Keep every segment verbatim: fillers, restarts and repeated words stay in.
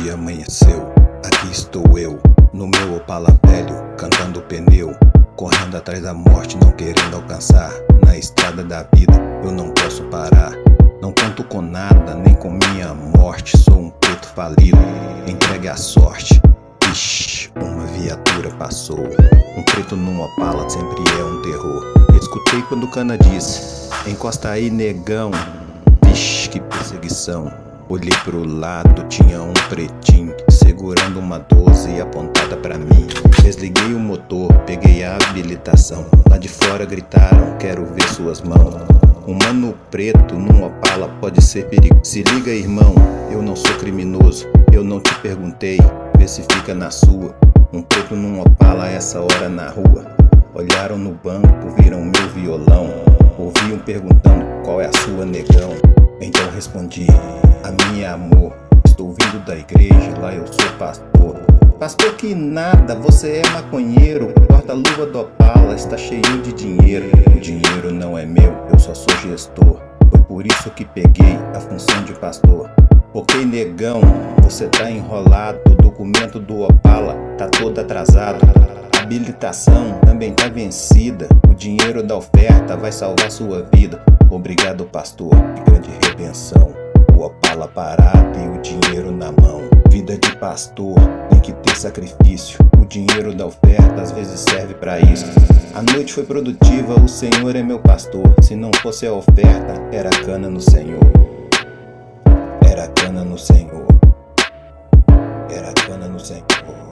dia amanheceu, aqui estou eu, no meu Opala velho, cantando pneu, correndo atrás da morte, não querendo alcançar. Na estrada da vida eu não posso parar, não conto com nada, nem com minha morte. Sou um preto falido, entregue à sorte. Ixi, uma viatura passou, um preto num Opala sempre é um terror. Escutei quando o cana disse: encosta aí, negão. Vixe, que perseguição. Olhei pro lado, tinha um pretinho segurando uma doze apontada pra mim. Desliguei o motor, peguei a habilitação. Lá de fora gritaram: quero ver suas mãos. Um mano preto num Opala pode ser perigo. Se liga, irmão, eu não sou criminoso, eu não te perguntei, vê se fica na sua. Um preto num Opala essa hora na rua. Olharam no banco, viram meu violão. Ouviam perguntando: qual é a sua, negão? Então respondi: a minha, amor, estou vindo da igreja, lá eu sou pastor. Pastor que nada, você é maconheiro. Porta-luva do Opala está cheio de dinheiro. O dinheiro não é meu, eu só sou gestor. Foi por isso que peguei a função de pastor. Ok, negão, você tá enrolado. O documento do Opala tá todo atrasado. A habilitação também tá vencida. O dinheiro da oferta vai salvar sua vida. Obrigado, pastor, que grande redenção. O Opala parado e o dinheiro na mão. Vida de pastor tem que ter sacrifício. O dinheiro da oferta às vezes serve pra isso. A noite foi produtiva, o Senhor é meu pastor. Se não fosse a oferta, era cana no Senhor. Era cana no Senhor. Era cana no Senhor.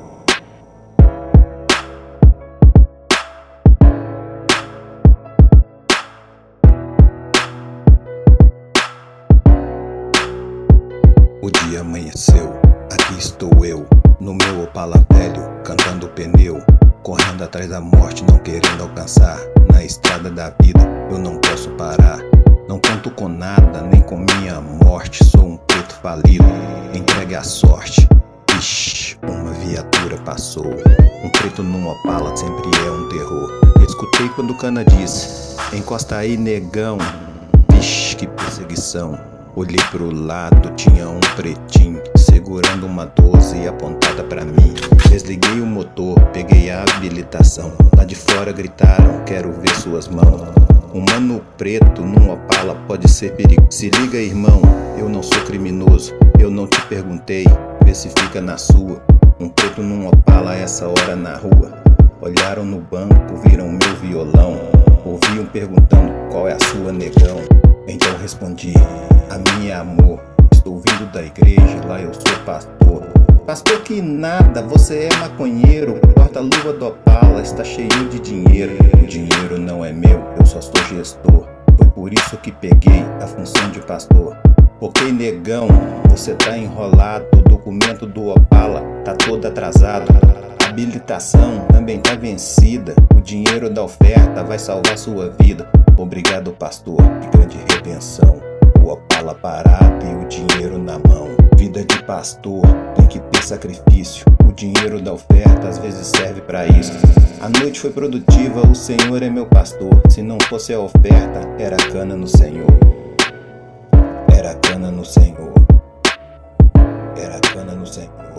O dia amanheceu, aqui estou eu, no meu Opala velho, cantando pneu, correndo atrás da morte, não querendo alcançar. Na estrada da vida eu não posso parar, não conto com nada, nem com minha morte. Sou um preto falido, entregue à sorte. Ixi, uma viatura passou, um preto num Opala sempre é um terror. Escutei quando o cana disse: encosta aí, negão. Vixe, que perseguição. Olhei pro lado, tinha um pretinho segurando uma doze apontada pra mim. Desliguei o motor, peguei a habilitação. Lá de fora gritaram: quero ver suas mãos. Um mano preto num Opala pode ser perigo. Se liga, irmão, eu não sou criminoso, eu não te perguntei, vê se fica na sua. Um preto num Opala essa hora na rua. Olharam no banco, viram meu violão. Ouviam perguntando: qual é a sua, negão? Então respondi: a minha, amor, estou vindo da igreja, lá eu sou pastor. Pastor que nada, você é maconheiro. Porta-luva do Opala está cheio de dinheiro. O dinheiro não é meu, eu só sou gestor. Foi por isso que peguei a função de pastor. Ok, negão, você tá enrolado. O documento do Opala tá todo atrasado. A habilitação também tá vencida. O dinheiro da oferta vai salvar sua vida. Obrigado, pastor, que grande redenção. O Opala parado e o dinheiro na mão. Vida de pastor tem que ter sacrifício. O dinheiro da oferta às vezes serve pra isso. A noite foi produtiva, o Senhor é meu pastor. Se não fosse a oferta, era cana no Senhor. Era cana no Senhor. Era cana no Senhor.